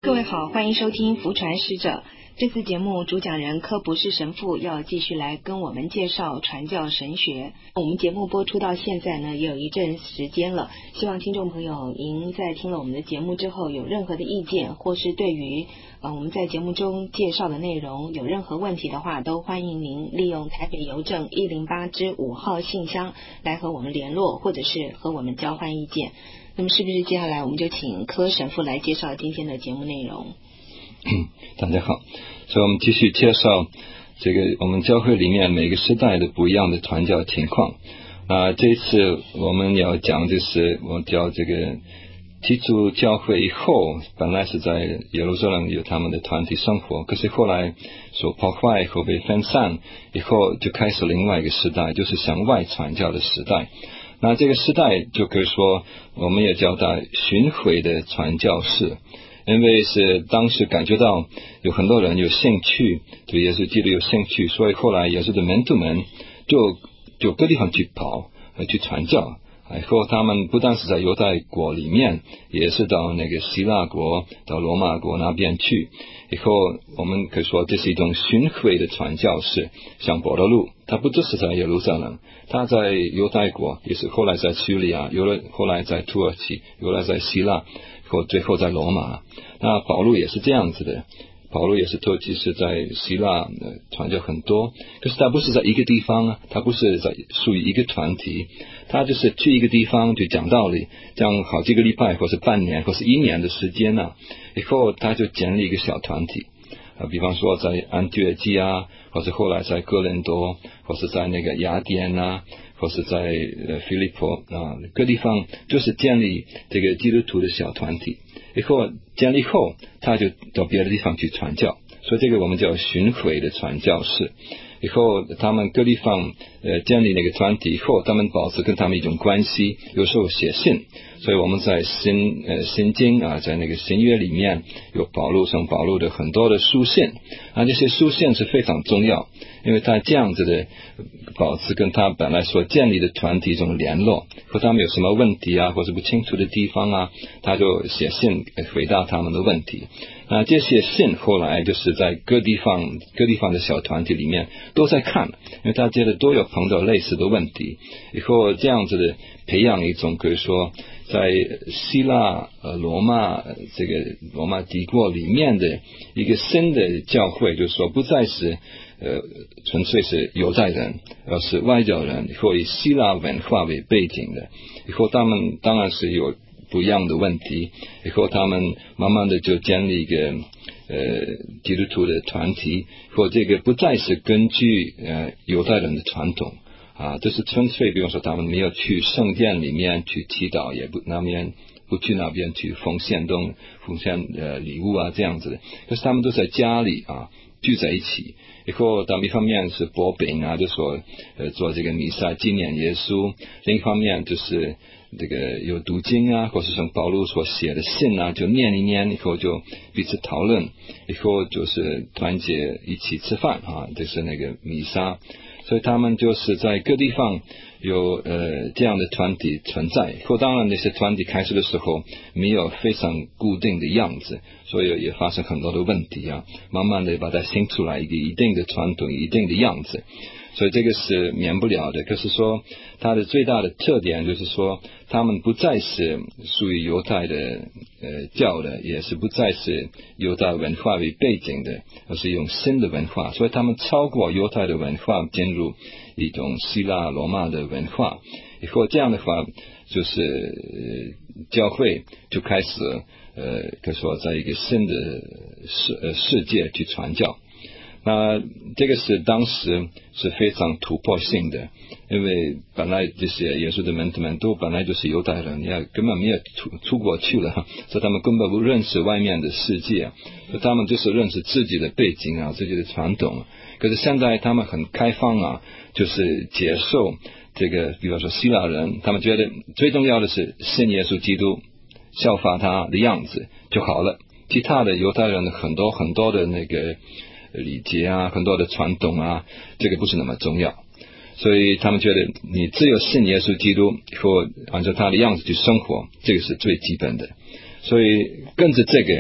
各位好，欢迎收听福传使者。这次节目主讲人柯博士神父要继续来跟我们介绍传教神学。我们节目播出到现在呢，也有一阵时间了，希望听众朋友您在听了我们的节目之后有任何的意见，或是对于我们在节目中介绍的内容有任何问题的话，都欢迎您利用台北邮政108-5号信箱来和我们联络，或者是和我们交换意见。那么是不是接下来我们就请柯神父来介绍今天的节目内容？ 大家好，所以我们继续介绍这个我们教会里面每个时代的不一样的传教情况。这一次我们要讲就是我教这个基督教会以后，本来是在耶路撒冷有他们的团体生活，可是后来受破坏后被分散以后，就开始另外一个时代，就是向外传教的时代。那这个时代就可以说我们也叫它巡回的传教士，因为是当时感觉到有很多人有兴趣，对耶稣基督有兴趣，所以后来耶稣的门徒们就各地方去跑去传教。以后他们不但是在犹太国里面，也是到那个希腊国到罗马国那边去。以后我们可以说这是一种巡回的传教士，像保罗路他不只是在耶路撒冷，他在犹太国，也是后来在叙利亚，后来在土耳其，后来在希腊，最后在罗马。那保罗也是这样子的，保罗也是特别是在希腊传教很多，可是他不是在一个地方啊，他不是在属于一个团体，他就是去一个地方就讲道理，讲好几个礼拜或是半年或是1年的时间啊，以后他就建立一个小团体比方说在安提约基啊，或者后来在哥林多，或是在那个雅典啊，或是在腓立波各地方，就是建立这个基督徒的小团体。以后建立后，他就到别的地方去传教，所以这个我们叫巡回的传教士。以后他们各地方建立那个团体以后，他们保持跟他们一种关系，有时候写信。所以我们在新经在那个新约里面有保罗的很多的书信这些书信是非常重要，因为他这样子的保持跟他本来所建立的团体一种联络，和他们有什么问题或者不清楚的地方他就写信回答他们的问题。这些信后来就是在各地方的小团体里面都在看，因为大家都有碰到类似的问题，以后这样子的培养一种可以说在希腊罗马帝国里面的一个新的教会，就是说不再是纯粹是犹太人，而是外教人，以后以希腊文化为背景的。以后他们当然是有不一样的问题，以后他们慢慢的就建立一个基督徒的团体，或这个不再是根据犹太人的传统这是纯粹，比方说他们没有去圣殿里面去祈祷，也不去那边去奉献礼物这样子的，可是他们都在家里聚在一起。以后他们一方面是薄饼就说做这个弥撒纪念耶稣，另一方面就是这个有读经或是像保罗所写的信就念一念，以后就彼此讨论，以后就是团结一起吃饭就是那个弥撒。所以他们就是在各地方有这样的团体存在。以后当然那些团体开始的时候没有非常固定的样子，所以也发生很多的问题慢慢的把它形出来一个一定的传统，一定的样子。所以这个是免不了的。可是说它的最大的特点就是说，他们不再是属于犹太的教的，也是不再是犹太文化为背景的，而是用新的文化。所以他们超过犹太的文化，进入一种希腊罗马的文化。以后这样的话，就是教会就开始可以说在一个新的世界去传教。那这个是当时是非常突破性的，因为本来这些耶稣的门徒们都本来就是犹太人，也根本没有出国去了，所以他们根本不认识外面的世界，所以他们就是认识自己的背景自己的传统。可是现在他们很开放就是接受这个，比方说希腊人，他们觉得最重要的是信耶稣基督，效法他的样子就好了，其他的犹太人的很多很多的那个礼节很多的传统这个不是那么重要。所以他们觉得你只有信耶稣基督或按照他的样子去生活，这个是最基本的。所以跟着这个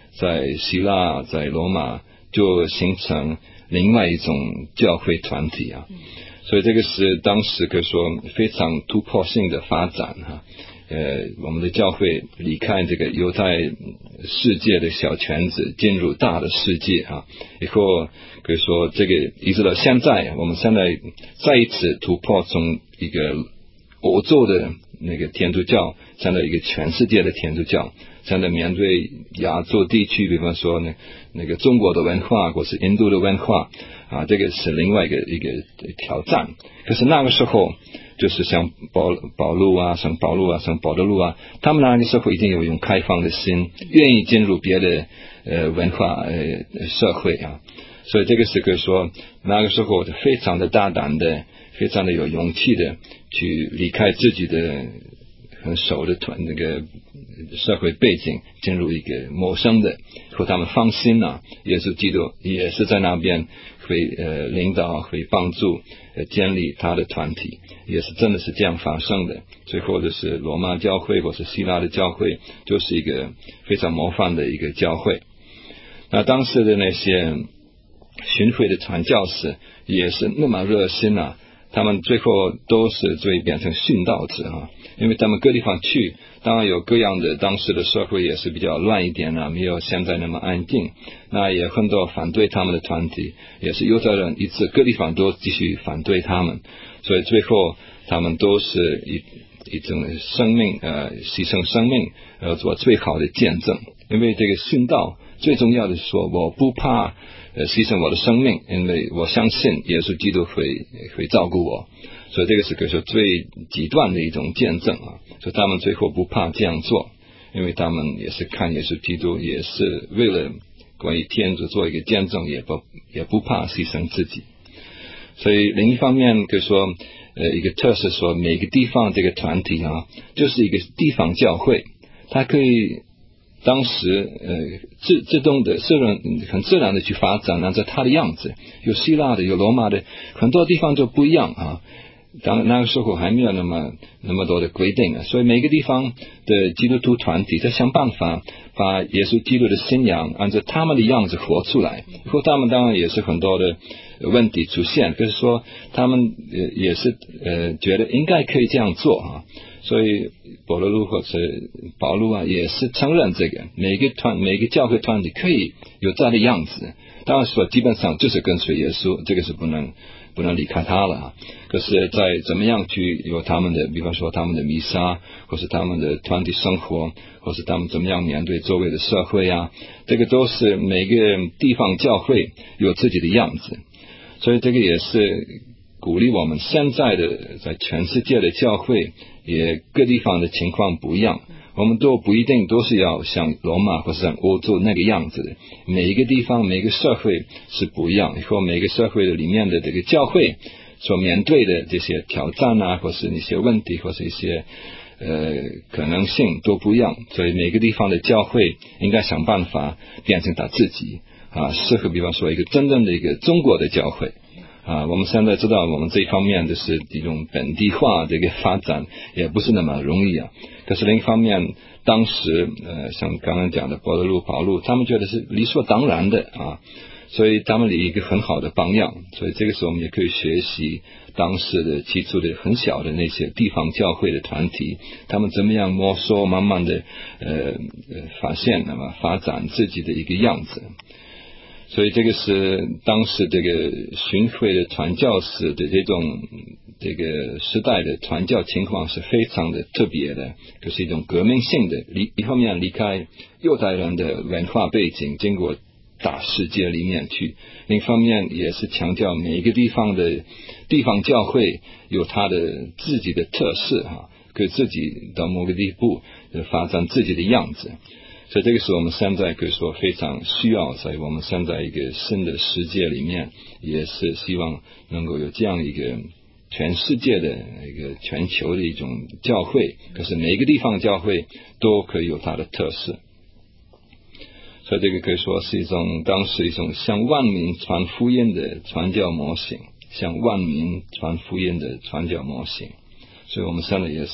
在希腊、在罗马就形成另外一种教会团体啊。所以这个是当时可以说非常突破性的发展哈。我们的教会离开这个犹太世界的小圈子，进入大的世界啊。以后可以说这个一直到现在，我们现在再一次突破从一个欧洲的那个天主教，现在一个全世界的天主教，现在面对亚洲地区，比方说那个中国的文化或是印度的文化啊，这个是另外一个挑战。可是那个时候就是像保禄啊，像保禄啊，像保德禄啊，他们那个时候已经有用开放的心，愿意进入别的文化社会啊。所以这个是可以说那个时候非常的大胆的，非常的有勇气的去离开自己的很熟的那个社会背景，进入一个陌生的，和他们放心啊，耶稣基督也是在那边会领导，会帮助建立他的团体，也是真的是这样发生的。最后就是罗马教会或是希腊的教会，就是一个非常模范的一个教会。那当时的那些巡回的传教士也是那么热心啊，他们最后都是最变成殉道者啊，因为他们各地方去，当然有各样的，当时的社会也是比较乱一点啊，没有现在那么安定，那也很多反对他们的团体，也是犹太人一直各地方都继续反对他们，所以最后他们都是一种生命牺牲生命做最好的见证。因为这个殉道最重要的是说，我不怕牺牲我的生命，因为我相信耶稣基督会照顾我，所以这个是可以说最极端的一种见证啊。所以他们最后不怕这样做，因为他们也是看耶稣基督，也是为了关于天主做一个见证，也不怕牺牲自己。所以另一方面可以说一个特色说，每个地方这个团体啊，就是一个地方教会，它可以当时自动的很自然的去发展，按照它的样子，有希腊的，有罗马的，很多地方就不一样啊。当然那个时候还没有那么多的规定啊，所以每个地方的基督徒团体在想办法把耶稣基督的信仰按照他们的样子活出来。或他们当然也是很多的问题出现，可是说他们也是觉得应该可以这样做啊。所以保罗路或者保禄啊，也是承认这个每个教会团体可以有这样的样子，当然说基本上就是跟随耶稣，这个是不能离开他了啊。可是在怎么样去有他们的，比方说他们的弥撒，或是他们的团体生活，或是他们怎么样面对周围的社会啊，这个都是每个地方教会有自己的样子。所以这个也是鼓励我们现在的在全世界的教会，也各地方的情况不一样，我们都不一定都是要像罗马或是像欧洲那个样子的，每一个地方每一个社会是不一样，或每个社会的里面的这个教会所面对的这些挑战啊，或是一些问题，或是一些可能性都不一样，所以每个地方的教会应该想办法变成他自己啊，适合比方说一个真正的一个中国的教会啊。我们现在知道我们这一方面的是一种本地化这个发展也不是那么容易啊。可是另一方面，当时像刚刚讲的保罗路、保禄，他们觉得是理所当然的啊，所以他们有一个很好的榜样。所以这个时候我们也可以学习当时的起初的很小的那些地方教会的团体，他们怎么样摸索，慢慢的发现发展自己的一个样子。所以这个是当时这个巡回的传教士的这个时代的传教情况是非常的特别的，就是一种革命性的，一方面离开犹太人的文化背景，经过大世界里面去，另一方面也是强调每一个地方的地方教会有它的自己的特色可以自己到某个地步发展自己的样子。所以这个是我们现在可以说非常需要，在我们现在一个新的世界里面，也是希望能够有这样一个全世界的一个全球的一种教会，可是每一个地方教会都可以有它的特色。所以这个可以说是当时一种向万民传福音的传教模型，向万民传福音的传教模型。所以我们现在也是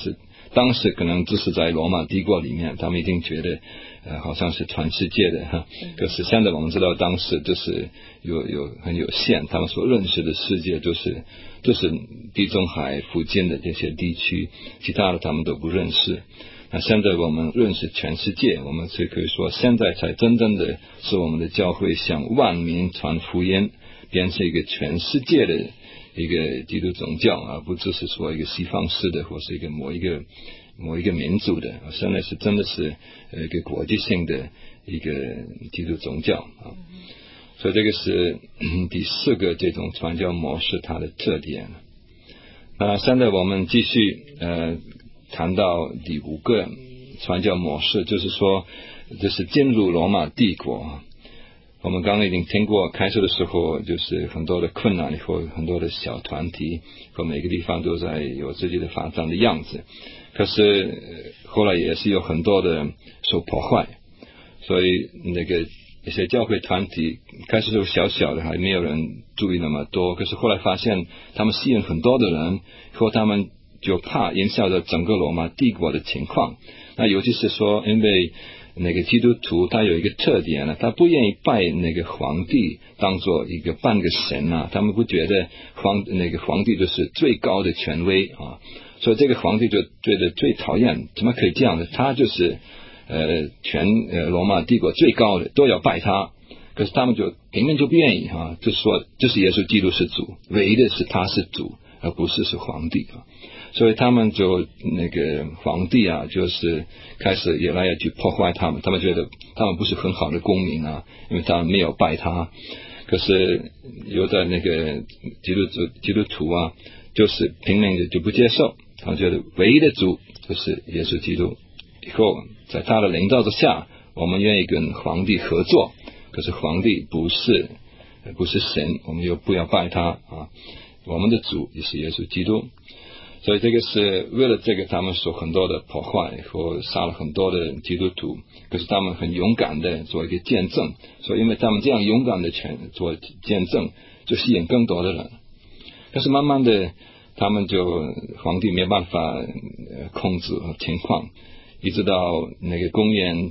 当时可能只是在罗马帝国里面，他们一定觉得好像是全世界的可是现在我们知道当时就是很有限，他们所认识的世界就是地中海附近的这些地区，其他的他们都不认识。那现在我们认识全世界，我们就可以说现在才真正的是我们的教会向万民传福音，变成一个全世界的一个基督宗教，而不只是说一个西方式的或是一个某一个民族的，现在是真的是一个国际性的一个基督宗教所以这个是第4个这种传教模式它的特点。那现在我们继续谈到第5个传教模式，就是说就是进入罗马帝国。我们刚刚已经听过，开始的时候就是很多的困难，或很多的小团体，和每个地方都在有自己的发展的样子。可是后来也是有很多的受破坏，所以一些教会团体开始就小小的，还没有人注意那么多。可是后来发现他们吸引很多的人，或他们就怕影响到整个罗马帝国的情况。那尤其是说，因为基督徒他有一个特点呢，他不愿意拜皇帝当做一个半个神他们不觉得皇帝就是最高的权威所以这个皇帝就觉得最讨厌，怎么可以这样的？他就是全罗马帝国最高的，都要拜他。可是他们就平民就不愿意就是说就是耶稣基督是主，唯一的是他是主，而不是皇帝所以他们就皇帝就是开始越来越去破坏他们，他们觉得他们不是很好的公民因为他们没有拜他。可是有的基督徒就是平民的就不接受，他们觉得唯一的主就是耶稣基督，以后在他的领导之下，我们愿意跟皇帝合作，可是皇帝不是神，我们又不要拜他我们的主也是耶稣基督。所以这个是为了这个他们受很多的破坏和杀了很多的基督徒，可是他们很勇敢的做一个见证，所以因为他们这样勇敢的做见证，就吸引更多的人。可是慢慢的皇帝没办法控制情况，一直到公元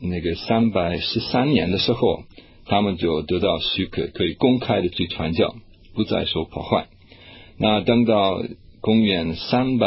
313年的时候，他们就得到许可，可以公开的去传教，不再受破坏。那等到公元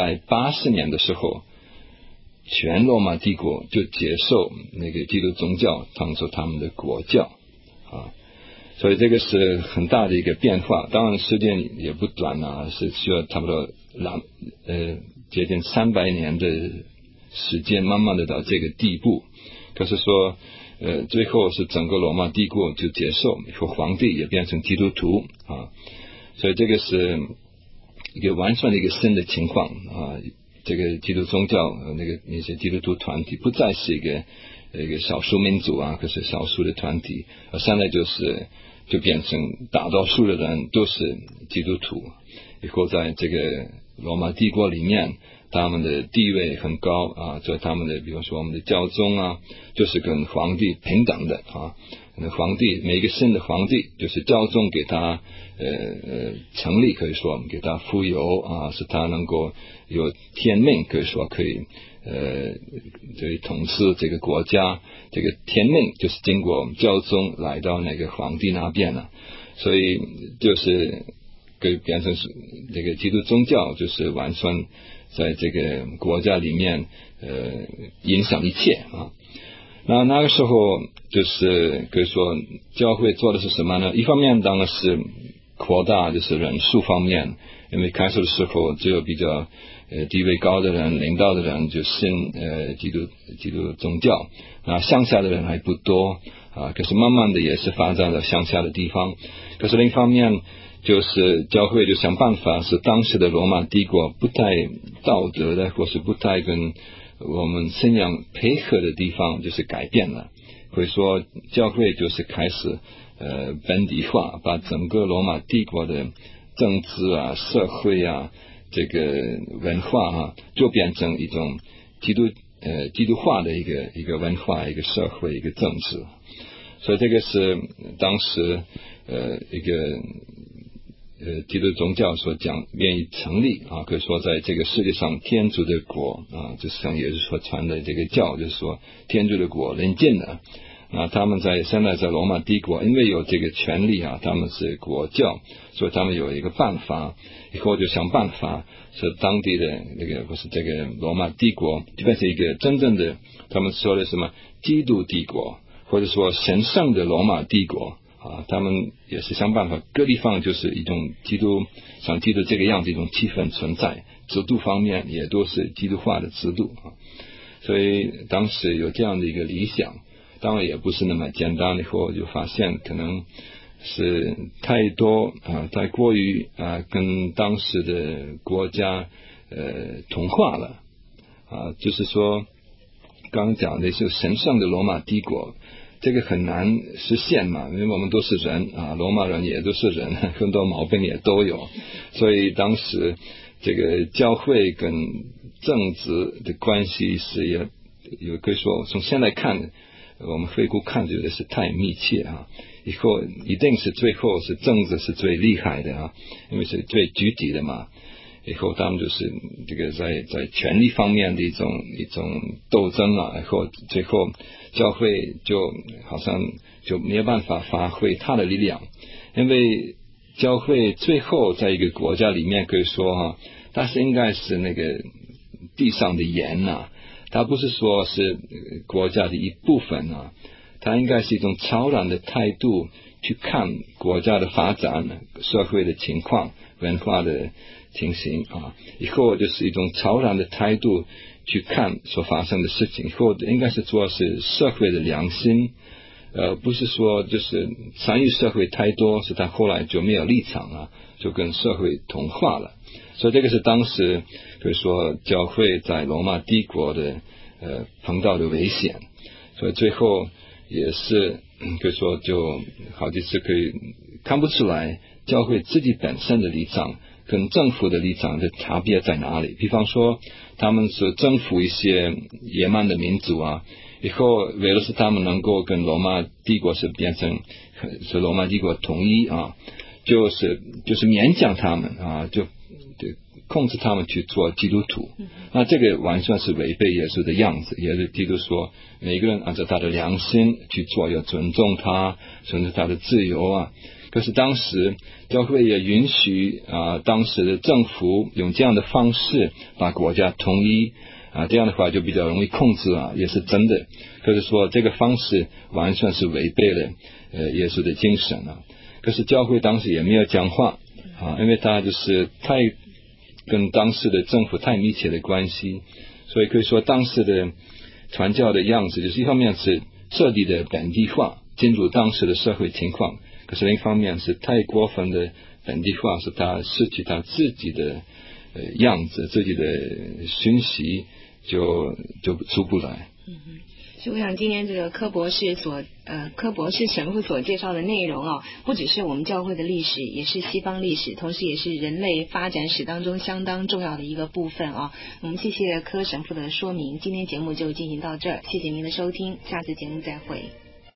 380年的时候，全罗马帝国就接受基督宗教当作他们的国教所以这个是很大的一个变化。当然时间也不短是需要差不多接近300年的时间，慢慢的到这个地步。可是说最后是整个罗马帝国就接受，以后皇帝也变成基督徒所以这个是一个完全的一个新的情况这个基督宗教那些基督徒团体不再是一个少数民族可是少数的团体，而现在就变成大多数的人都是基督徒。以后在这个罗马帝国里面，他们的地位很高就他们的比如说我们的教宗就是跟皇帝平等的皇帝每个新的皇帝就是教宗给他成立，可以说给他富有使他能够有天命，可以说可以统治这个国家，这个天命就是经过教宗来到皇帝那边了。所以就是可以变成是这个基督宗教就是完全在这个国家里面影响一切那个时候就是可以说教会做的是什么呢？一方面当然是扩大就是人数方面，因为开始的时候只有比较地位高的人领导的人就信基督宗教乡下的人还不多可是慢慢的也是发展到乡下的地方。可是另一方面就是教会就想办法使当时的罗马帝国不太道德的或是不太跟我们信仰配合的地方就是改变了，所以说教会就是开始本地化，把整个罗马帝国的政治社会这个文化就变成一种基督化的一个文化，一个社会，一个政治。所以这个是当时一个基督宗教所讲愿意成立啊，可以说在这个世界上天主的国啊，就是像也是所传的这个教，就是说天主的国临近了。那他们现在在罗马帝国，因为有这个权利啊，他们是国教，所以他们有一个办法，以后就想办法是当地的那个不是这个罗马帝国就变成一个真正的他们说的什么基督帝国，或者说神圣的罗马帝国啊，他们也是想办法各地方就是一种像基督这个样子一种气氛存在，制度方面也都是基督化的制度啊，所以当时有这样的一个理想，当然也不是那么简单，以后就发现可能是太多太过于跟当时的国家同化了就是说刚讲的是神圣的罗马帝国，这个很难实现嘛，因为我们都是人罗马人也都是人，很多毛病也都有，所以当时这个教会跟政治的关系是也可以说从现在看我们回顾看觉得是太密切以后一定是最后是政治是最厉害的因为是最具体的嘛，以后他们就是这个在权力方面的一种斗争以后最后教会就好像就没有办法发挥它的力量，因为教会最后在一个国家里面可以说它是应该是那个地上的盐它不是说是国家的一部分它应该是一种超然的态度去看国家的发展，社会的情况，文化的情形以后就是一种超然的态度去看所发生的事情，以后应该是说是社会的良心，不是说就是参与社会太多，是他后来就没有立场就跟社会同化了。所以这个是当时可以说教会在罗马帝国的碰到的危险，所以最后也是可以说就好几次可以看不出来教会自己本身的立场跟政府的立场的差别在哪里。比方说他们是征服一些野蛮的民族以后为了是他们能够跟罗马帝国是变成是罗马帝国统一就是勉强他们就控制他们去做基督徒，那这个完全是违背耶稣的样子，也是基督说每个人按照他的良心去做，要尊重他，尊重他的自由可是当时教会也允许当时的政府用这样的方式把国家统一这样的话就比较容易控制也是真的，可是说这个方式完全是违背了耶稣的精神可是教会当时也没有讲话因为他就是太跟当时的政府太密切的关系，所以可以说当时的传教的样子就是一方面是彻底的本地化，进入当时的社会情况，可是另一方面是太过分的本地化，是他失去他自己的样子，自己的讯息就出不来。 所以我想今天这个柯博士神父所介绍的内容不只是我们教会的历史，也是西方历史，同时也是人类发展史当中相当重要的一个部分我们谢谢柯神父的说明，今天节目就进行到这儿，谢谢您的收听，下次节目再会。